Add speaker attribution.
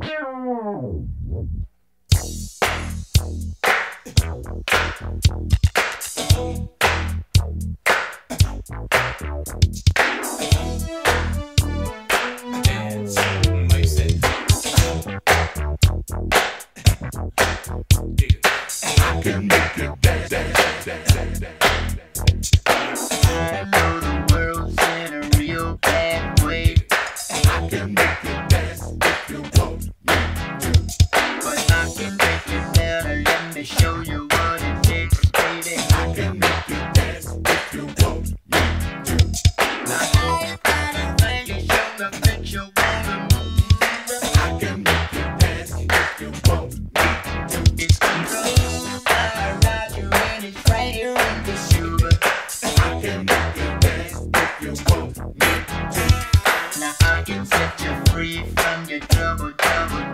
Speaker 1: I can make it dance, dance, dance, dance, dance. I know the world's in a real bad way. I can make it dance if you want me to. But I can make it better, let me show you what it takes, baby. I can make it dance if you want me to. Now everybody think you show me that you wanna move. I can make it dance if you want me to. It's control, I ride you and it's right here in the shoe. I can make it dance if you want me to. Now I can set you free from your trouble, trouble.